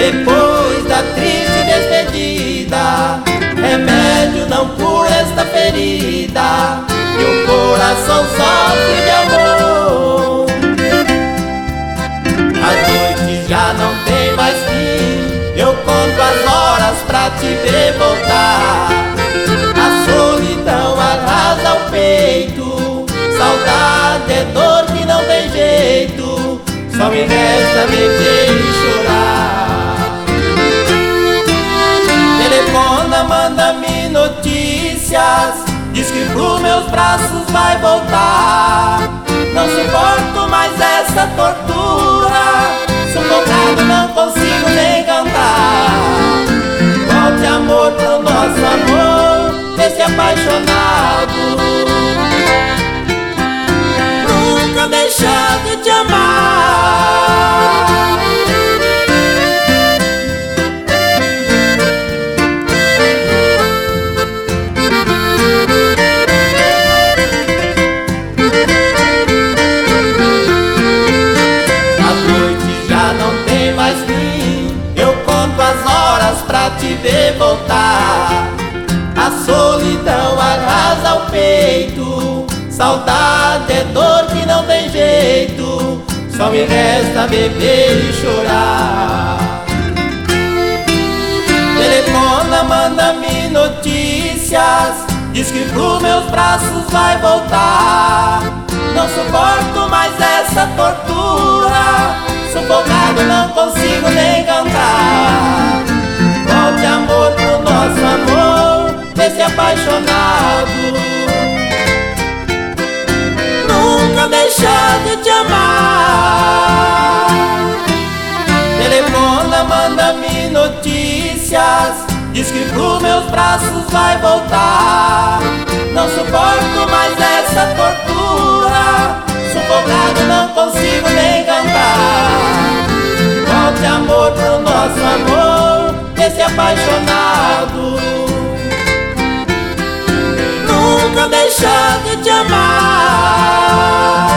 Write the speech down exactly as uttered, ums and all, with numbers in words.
depois da triste despedida, remédio não cura esta ferida, e o coração sofre de amor. As noites já não tem mais fim, eu conto as horas pra te ver voltar. A solidão arrasa o peito, saudade é dor que não tem jeito, só me resta beber e chorar. Telefona, manda-me notícias, diz que pros meus braços vai voltar. Não suporto mais essa tortura, sufocado não consigo nem cantar. Volte amor pro nosso amor, desse apaixonado, nunca deixar de te amar. Pra te ver voltar, a solidão arrasa o peito, saudade é dor que não tem jeito, só me resta beber e chorar. Telefona, manda-me notícias, diz que pros meus braços vai voltar. Não suporto mais essa tortura, sufocado não consigo nem cantar. Volte amor pro nosso amor, desse apaixonado, nunca deixar de te amar. Telefona, manda-me notícias, diz que pros meus braços vai voltar. Não suporto mais essa tortura, sufocado não consigo nem cantar. Volte amor pro nosso amor, desse apaixonado, nunca deixar de te amar.